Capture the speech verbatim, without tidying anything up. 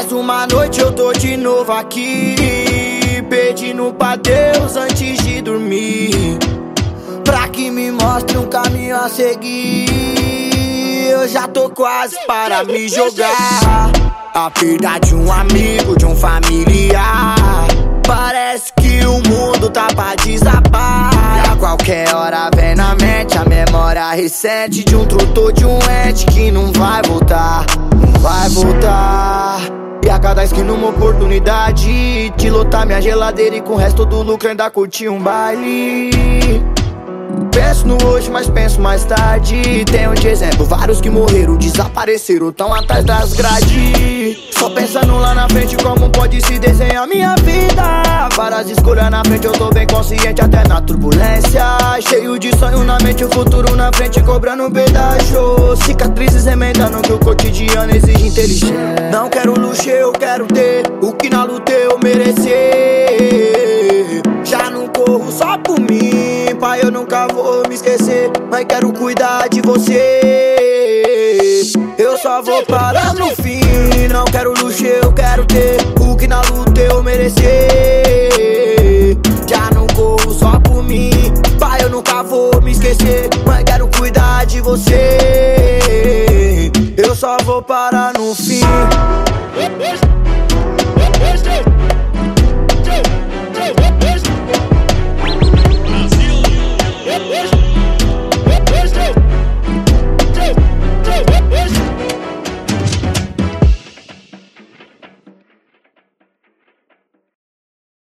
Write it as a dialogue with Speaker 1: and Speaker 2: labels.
Speaker 1: Mais uma noite eu tô de novo aqui, pedindo pra Deus antes de dormir, pra que me mostre um caminho a seguir. Eu já tô quase para me jogar. A perda de um amigo, de um familiar, parece que o mundo tá pra desabar. E a qualquer hora vem na mente a memória recente de um trutor, de um ente que não vai voltar, não vai voltar. E a cada esquina uma oportunidade de lotar minha geladeira e com o resto do lucro ainda curtir um baile. Penso no hoje, mas penso mais tarde. Tenho de exemplo vários que morreram, desapareceram, tão atrás das grades. Só pensando lá na frente como pode se desenhar minha vida. Várias escolhas na frente, eu tô bem consciente até na turbulência. Cheio de sonho na mente, o futuro na frente cobrando um pedaço. Cicatrizes emendando que o cotidiano exige inteligência. Não quero luxo, eu quero ter o que na luta eu merecer. Já não corro só por mim, pai, eu nunca vou me esquecer, mas quero cuidar de você. Eu só vou parar no fim. Não quero luxo, eu quero ter o que na luta eu merecer. Já não corro só por mim, pai, eu nunca vou me esquecer, mas quero cuidar de você. Eu só vou parar no fim.